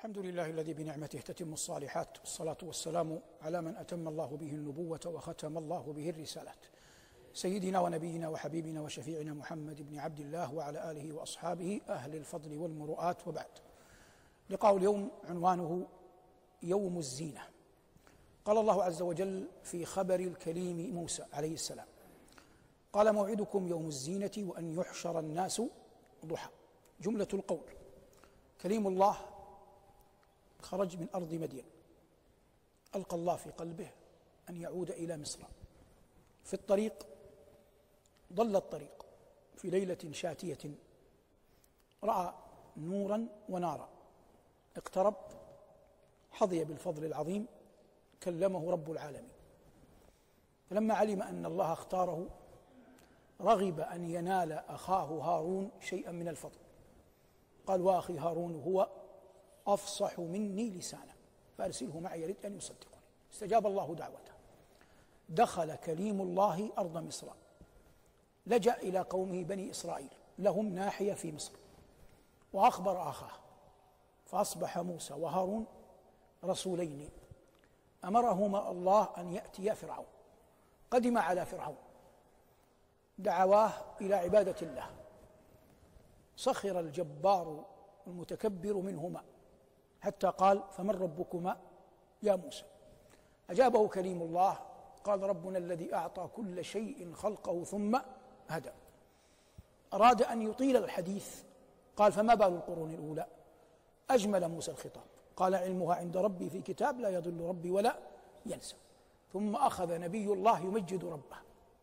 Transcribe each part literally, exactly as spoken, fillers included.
الحمد لله الذي بنعمته تتم الصالحات، والصلاة والسلام على من أتم الله به النبوة وختم الله به الرسالات، سيدنا ونبينا وحبيبنا وشفيعنا محمد بن عبد الله وعلى آله وأصحابه أهل الفضل والمروءات. وبعد، لقاء اليوم عنوانه يوم الزينة. قال الله عز وجل في خبر الكليم موسى عليه السلام: قال موعدكم يوم الزينة وأن يحشر الناس ضحى. جملة القول: كليم الله خرج من أرض مدين، ألقى الله في قلبه أن يعود إلى مصر. في الطريق ضل الطريق في ليلة شاتية، رأى نورا ونارا، اقترب، حظي بالفضل العظيم، كلمه رب العالمين. فلما علم أن الله اختاره رغب أن ينال أخاه هارون شيئا من الفضل، قال: وأخي هارون هو أفصح مني لسانا فأرسله معي يريد أن يصدقني. استجاب الله دعوته، دخل كليم الله أرض مصر، لجأ إلى قومه بني إسرائيل، لهم ناحية في مصر، وأخبر أخاه، فأصبح موسى وهارون رسولين أمرهما الله أن يأتيا فرعون. قدم على فرعون، دعواه إلى عبادة الله، سخر الجبار المتكبر منهما حتى قال: فمن ربكما يا موسى؟ أجابه كليم الله، قال: ربنا الذي أعطى كل شيء خلقه ثم هدى. أراد أن يطيل الحديث، قال: فما بال القرون الأولى؟ أجمل موسى الخطاب، قال: علمها عند ربي في كتاب لا يضل ربي ولا ينسى. ثم أخذ نبي الله يمجد ربه،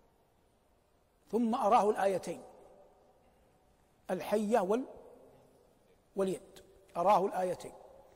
ثم أراه الآيتين، الحية وال واليد، أراه الآيتين.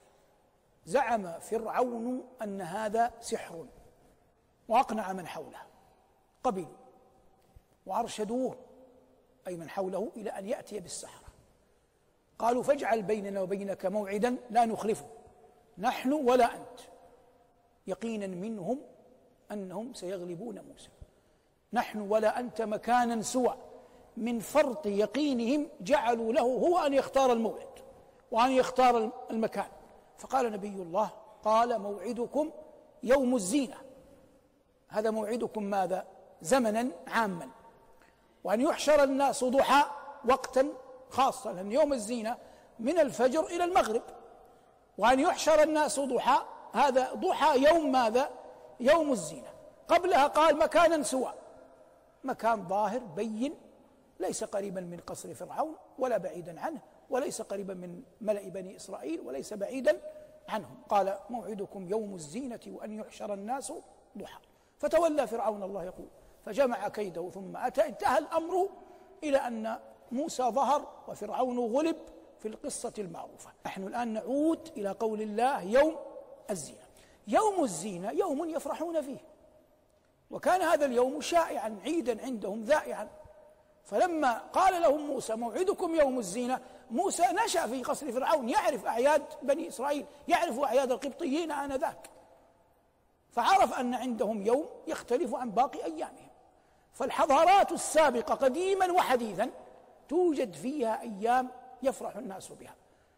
زعم فرعون أن هذا سحر، وأقنع من حوله، قبلوا وأرشدوه أي من حوله إلى أن يأتي بالسحرة. قالوا: فاجعل بيننا وبينك موعدا لا نخلفه نحن ولا أنت، يقينا منهم أنهم سيغلبون موسى. نحن ولا أنت مكانا سوى، من فرط يقينهم جعلوا له هو أن يختار الموعد وأن يختار المكان. فقال نبي الله: قال: موعدكم يوم الزينة. هذا موعدكم ماذا؟ زمنا عاما. وأن يحشر الناس ضحى، وقتا خاصا، لأن يوم الزينة من الفجر إلى المغرب. وأن يحشر الناس ضحى، هذا ضحى يوم ماذا؟ يوم الزينة. قبلها قال: مكانا سوى، مكان ظاهر بين، ليس قريبا من قصر فرعون ولا بعيدا عنه، وليس قريبا من ملأ بني إسرائيل وليس بعيدا عنهم. قال: موعدكم يوم الزينة وأن يحشر الناس ضحى. فتولى فرعون، الله يقول، فجمع كيده ثم أتى. انتهى الأمر إلى أن موسى ظهر وفرعون غلب في القصة المعروفة. نحن الآن نعود إلى قول الله: يوم الزينة. يوم الزينة يوم يفرحون فيه، وكان هذا اليوم شائعا عيدا عندهم ذائعا. فلما قال لهم موسى: موعدكم يوم الزينة، موسى نشأ في قصر فرعون، يعرف أعياد بني إسرائيل، يعرف أعياد القبطيين آنذاك، فعرف أن عندهم يوم يختلف عن باقي أيامهم. فالحضارات السابقة قديما وحديثا توجد فيها أيام يفرح الناس بها،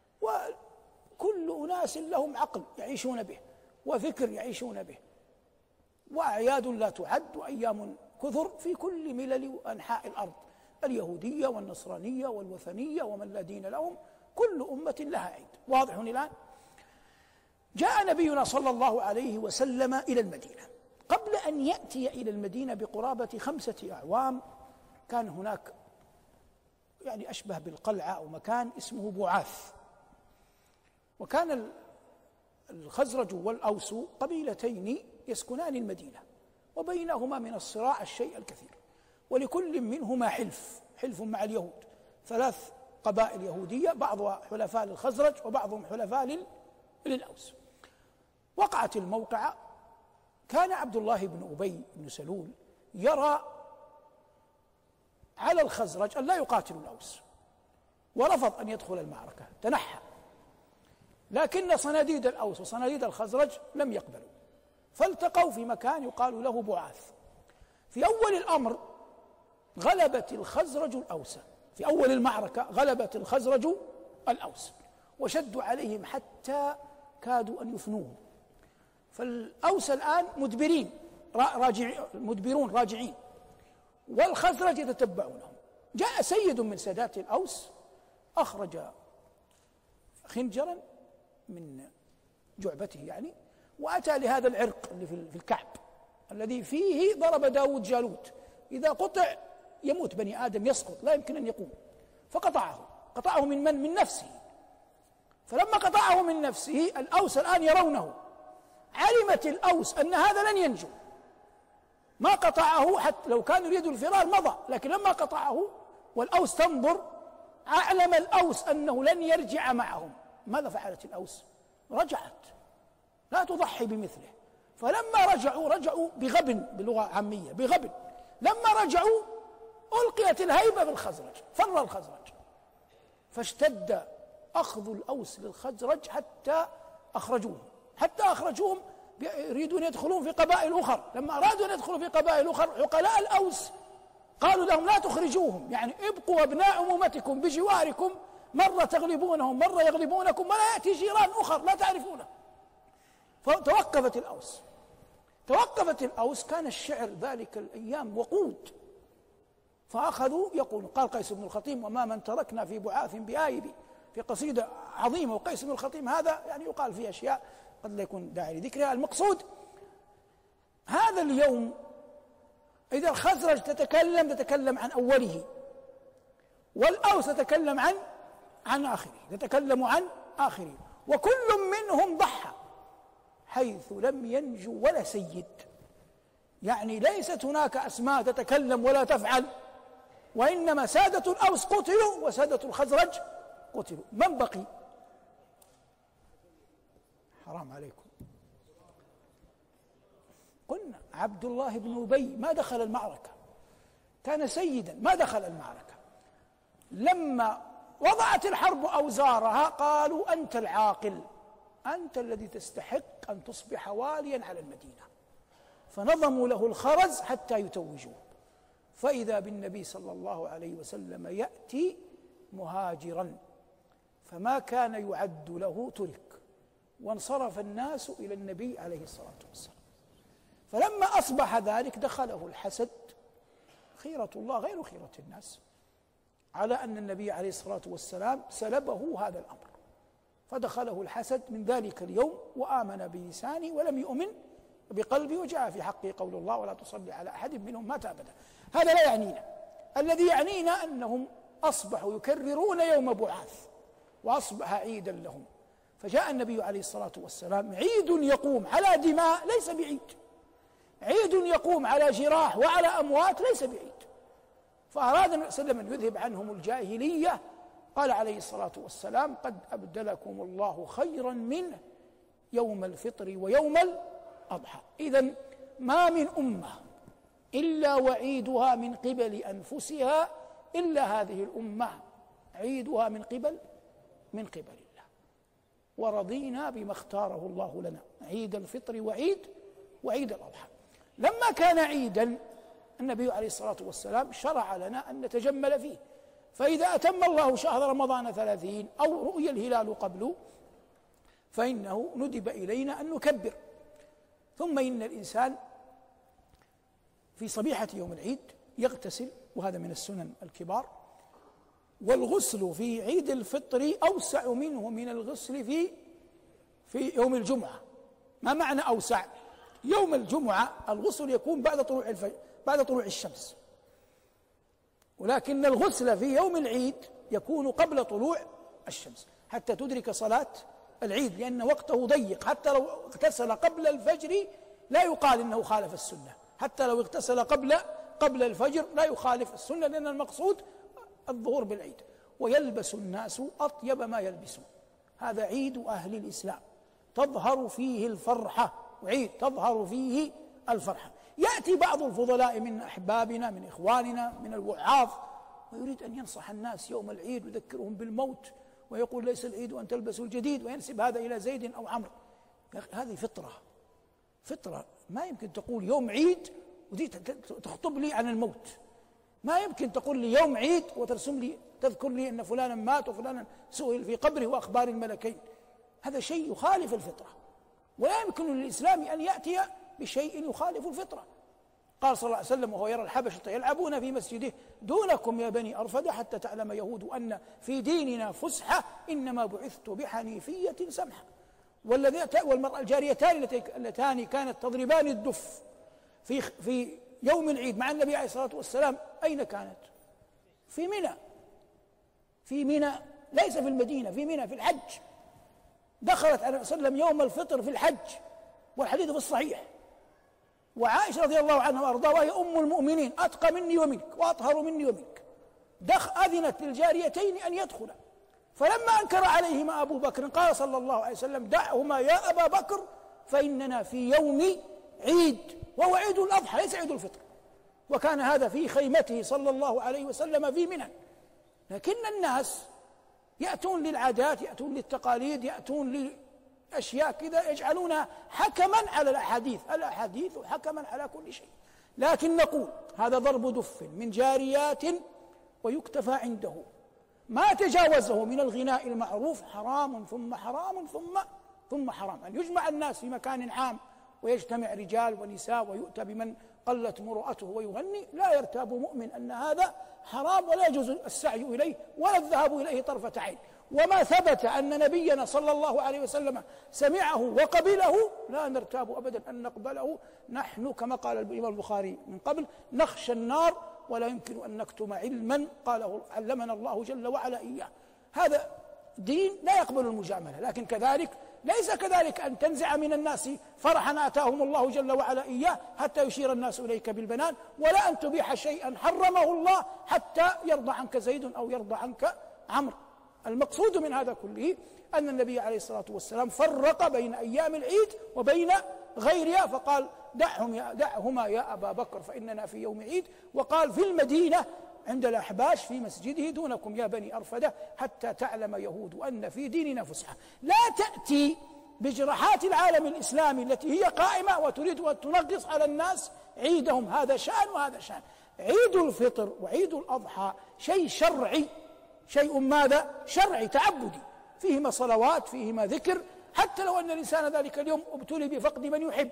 وكل أناس لهم عقل يعيشون به وفكر يعيشون به، وأعياد لا تعد، وأيام كثر في كل ملل وأنحاء الأرض، اليهودية والنصرانية والوثنية ومن لا دين لهم، كل أمة لها عيد. واضح الآن؟ جاء نبينا صلى الله عليه وسلم إلى المدينة. قبل أن يأتي إلى المدينة بقرابة خمسة أعوام كان هناك يعني أشبه بالقلعة أو مكان اسمه بعاث، وكان الخزرج والأوس قبيلتين يسكنان المدينة، وبينهما من الصراع الشيء الكثير، ولكل منهما حلف حلف مع اليهود، ثلاث قبائل يهودية، بعضها حلفاء للخزرج وبعضهم حلفاء للأوس. وقعت الموقعة، كان عبد الله بن أبي بن سلول يرى على الخزرج أن لا يقاتلوا الأوس، ورفض أن يدخل المعركة، تنحى. لكن صناديد الأوس وصناديد الخزرج لم يقبلوا، فالتقوا في مكان يقال له بعاث. في أول الأمر غلبت الخزرج الأوس، في أول المعركة غلبت الخزرج الأوس، وشدوا عليهم حتى كادوا أن يفنوهم. فالأوس الآن مدبرين راجع مدبرون راجعين، والخزرج يتتبعونهم. جاء سيد من سادات الأوس أخرج خنجرا من جعبته يعني، وأتى لهذا العرق اللي في الكعب الذي فيه ضرب داود جالوت، إذا قطع يموت بني آدم، يسقط، لا يمكن أن يقوم، فقطعه. قطعه من من؟ من نفسه. فلما قطعه من نفسه الأوس الآن يرونه، علمت الأوس أن هذا لن ينجو، ما قطعه حتى لو كان يريد الفرار مضى، لكن لما قطعه والأوس تنظر، أعلم الأوس أنه لن يرجع معهم. ماذا فعلت الأوس؟ رجعت، لا تضحي بمثله. فلما رجعوا رجعوا بغبن، بلغة عامية بغبن. لما رجعوا ألقيت الهيبة بالخزرج، فر الخزرج، فاشتد أخذ الأوس للخزرج حتى أخرجوهم حتى أخرجوهم يريدون يدخلون في قبائل أخر. لما أرادوا أن يدخلوا في قبائل أخر، عقلاء الأوس قالوا لهم لا تخرجوهم، يعني ابقوا أبناء أمومتكم بجواركم، مرة تغلبونهم مرة يغلبونكم، ولا يأتي جيران أخر لا تعرفونه. فتوقفت الأوس توقفت الأوس كان الشعر ذلك الأيام وقود، فأخذوا يقول. قال قيس بن الخطيم: وما من تركنا في بعاث بآيب، في قصيدة عظيمة. وقيس بن الخطيم هذا يعني يقال فيه أشياء قد لا يكون داعي لذكرها. المقصود هذا اليوم إذا الخزرج تتكلم تتكلم عن أوله، والأوس تتكلم عن عن آخره، تتكلم عن آخره، وكل منهم ضحى حيث لم ينجو ولا سيد. يعني ليست هناك أسماء تتكلم ولا تفعل، وإنما سادة الأوس قتلوا وسادة الخزرج قتلوا. من بقي؟ حرام عليكم، قلنا عبد الله بن أبي ما دخل المعركة، كان سيدا ما دخل المعركة. لما وضعت الحرب أوزارها قالوا: أنت العاقل، أنت الذي تستحق أن تصبح واليا على المدينة. فنظموا له الخرز حتى يتوجوه. فإذا بالنبي صلى الله عليه وسلم يأتي مهاجرا، فما كان يعد له ترك، وانصرف الناس إلى النبي عليه الصلاة والسلام. فلما أصبح ذلك دخله الحسد، خيرة الله غير خيرة الناس، على أن النبي عليه الصلاة والسلام سلبه هذا الأمر، فدخله الحسد من ذلك اليوم، وآمن بلسانه ولم يؤمن بقلبه، وجاء في حقه قول الله: ولا تصلي على أحد منهم مات أبدا. هذا لا يعنينا، الذي يعنينا أنهم أصبحوا يكررون يوم بعاث، وأصبح عيدا لهم. فجاء النبي عليه الصلاة والسلام، عيد يقوم على دماء ليس بعيد، عيد يقوم على جراح وعلى أموات ليس بعيد. فأراد النبي صلى الله عليه وسلم أن يذهب عنهم الجاهلية، قال عليه الصلاة والسلام: قد أبدلكم الله خيرا منه يوم الفطر ويوم الأضحى. إذن ما من أمة إلا وعيدها من قبل أنفسها، إلا هذه الأمة عيدها من قبل من قبل الله. ورضينا بما اختاره الله لنا، عيد الفطر وعيد وعيد الأضحى. لما كان عيدا النبي عليه الصلاة والسلام شرع لنا أن نتجمل فيه، فإذا أتم الله شهر رمضان ثلاثين أو رؤي الهلال قبله فإنه ندب إلينا أن نكبر. ثم إن الإنسان في صبيحة يوم العيد يغتسل، وهذا من السنن الكبار. والغسل في عيد الفطر أوسع منه من الغسل في في يوم الجمعة. ما معنى أوسع؟ يوم الجمعة الغسل يكون بعد طلوع الفجر، بعد طلوع الشمس، ولكن الغسل في يوم العيد يكون قبل طلوع الشمس حتى تدرك صلاة العيد، لأن وقته ضيق. حتى لو اغتسل قبل الفجر لا يقال إنه خالف السنة، حتى لو اغتسل قبل قبل الفجر لا يخالف السنة، لأن المقصود الظهور بالعيد. ويلبس الناس أطيب ما يلبسون، هذا عيد أهل الإسلام، تظهر فيه الفرحة، وعيد تظهر فيه الفرحة. يأتي بعض الفضلاء من أحبابنا من إخواننا من الوعاظ ويريد أن ينصح الناس يوم العيد ويذكرهم بالموت، ويقول: ليس العيد أن تلبسوا الجديد، وينسب هذا إلى زيد أو عمرو. هذه فطرة فطرة ما يمكن تقول يوم عيد وتخطب لي عن الموت. ما يمكن تقول لي يوم عيد وترسم لي تذكر لي أن فلانا مات وفلانا سئل في قبره وأخبار الملكين. هذا شيء يخالف الفطرة، ولا يمكن للإسلام أن يأتي بشيء يخالف الفطرة. قال صلى الله عليه وسلم وهو يرى الحبشة يلعبون في مسجده: دونكم يا بني أرفد حتى تعلم يهود أن في ديننا فسحة إنما بعثت بحنيفية سمحة. والمرأة الجاريتان اللتان كانت تضربان الدف في في يوم العيد مع النبي عليه الصلاة والسلام أين كانت؟ في منى، في منى، ليس في المدينة، في منى في الحج. دخلت عليه وسلم يوم الفطر في الحج، والحديث في الصحيح. وعائشة رضي الله عنها وأرضاها وهي أم المؤمنين أتقى مني ومنك وأطهر مني ومنك، دخ أذنت للجاريتين أن يدخلا، فلما أنكر عليهما أبو بكر قال صلى الله عليه وسلم: دعهما يا أبا بكر فإننا في يوم عيد، وهو عيد الأضحى ليس عيد الفطر. وكان هذا في خيمته صلى الله عليه وسلم في منى. لكن الناس يأتون للعادات، يأتون للتقاليد، يأتون لأشياء كذا يجعلونها حكما على الأحاديث، الأحاديث حكما على كل شيء. لكن نقول هذا ضرب دف من جاريات ويكتفى عنده، ما تجاوزه من الغناء المعروف حرام ثم حرام ثم ثم حرام. أن يجمع الناس في مكان عام ويجتمع رجال ونساء ويؤتى بمن قلت مروءته ويغني، لا يرتاب مؤمن أن هذا حرام، ولا يجوز السعي إليه ولا الذهاب إليه طرفة عين. وما ثبت أن نبينا صلى الله عليه وسلم سمعه وقبله لا نرتاب أبدا أن نقبله. نحن كما قال الإمام البخاري من قبل: نخشى النار ولا يمكن أن نكتم علما قاله علمنا الله جل وعلا إياه. هذا دين لا يقبل المجاملة. لكن كذلك ليس كذلك أن تنزع من الناس فرحا آتاهم الله جل وعلا إياه حتى يشير الناس إليك بالبنان، ولا أن تبيح شيئا حرمه الله حتى يرضى عنك زيد أو يرضى عنك عمرو. المقصود من هذا كله أن النبي عليه الصلاة والسلام فرق بين أيام العيد وبين غيرها، فقال: دعهم يا دعهما يا أبا بكر فإننا في يوم عيد. وقال في المدينة عند الأحباش في مسجده: دونكم يا بني أرفدة حتى تعلم يهود أن في ديننا فسحة. لا تأتي بجراحات العالم الإسلامي التي هي قائمة وتريد أن تنغص على الناس عيدهم، هذا شأن وهذا شأن. عيد الفطر وعيد الأضحى شيء شرعي، شيء ماذا؟ شرعي تعبدي، فيهما صلوات، فيهما ذكر. حتى لو أن الإنسان ذلك اليوم ابتلي بفقد من يحب،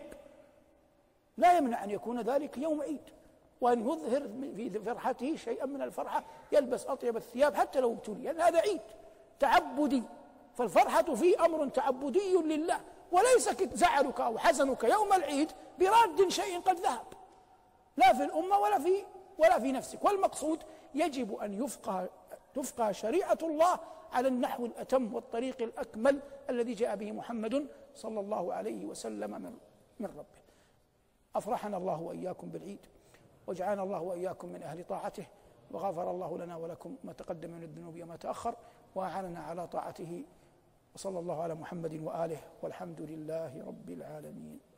لا يمنع أن يكون ذلك يوم عيد، وأن يظهر في فرحته شيئا من الفرحة، يلبس أطيب الثياب حتى لو ابتلي، لأن هذا عيد تعبدي. فالفرحة فيه أمر تعبدي لله، وليس زعلك أو حزنك يوم العيد براد شيء قد ذهب، لا في الأمة ولا في ولا في نفسك. والمقصود يجب أن يفقه تفقه شريعة الله على النحو الأتم والطريق الأكمل الذي جاء به محمد صلى الله عليه وسلم من من ربه. أفرحنا الله وإياكم بالعيد، وجعلنا الله وإياكم من أهل طاعته، وغفر الله لنا ولكم ما تقدم من الذنوب وما تأخر، وأعاننا على طاعته. وصلى الله على محمد وآله، والحمد لله رب العالمين.